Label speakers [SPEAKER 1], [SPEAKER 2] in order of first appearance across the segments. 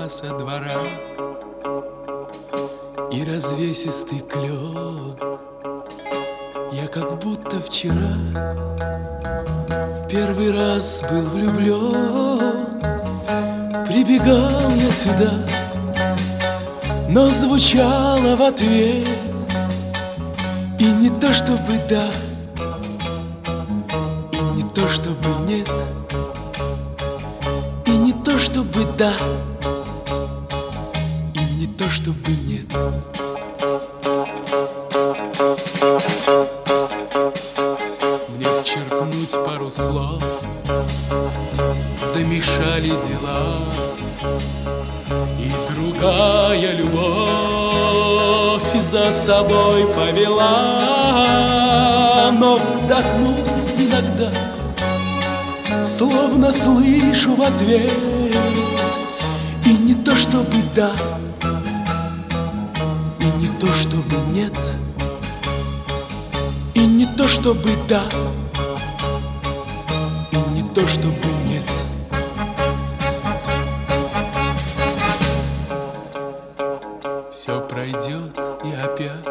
[SPEAKER 1] со двора, и развесистый клен. Я как будто вчера в первый раз был влюблен. Прибегал я сюда, но звучало в ответ и не то чтобы да, и не то чтобы нет, и не то чтобы да, и не то чтобы нет. Мне вчеркнуть пару слов, да мешали дела, и другая любовь за собой повела. Но вздохнув иногда, словно слышу в ответ и не то чтобы да, и не то чтобы нет, и не то чтобы да, и не то чтобы нет. Все пройдет, и опять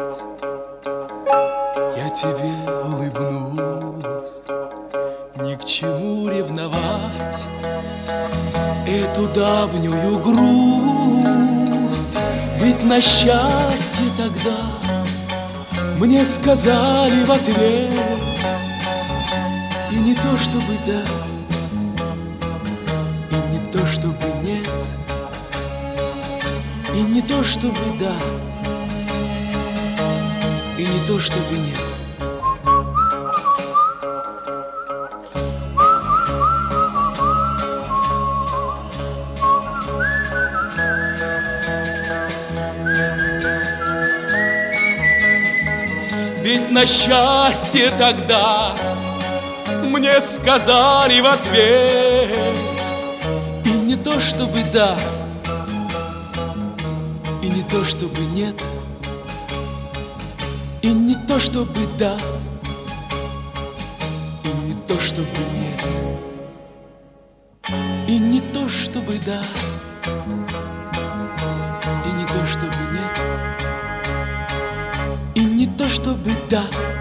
[SPEAKER 1] я тебе улыбнусь. Ни к чему ревновать эту давнюю грусть, ведь на счастье тогда мне сказали в ответ и не то чтобы да, и не то чтобы нет, и не то чтобы да, и не то чтобы нет. Ведь на счастье тогда мне сказали в ответ и не то чтобы да, и не то чтобы нет, и не то чтобы да, и не то чтобы нет, и не то чтобы да, и не то чтобы нет, и не то чтобы да.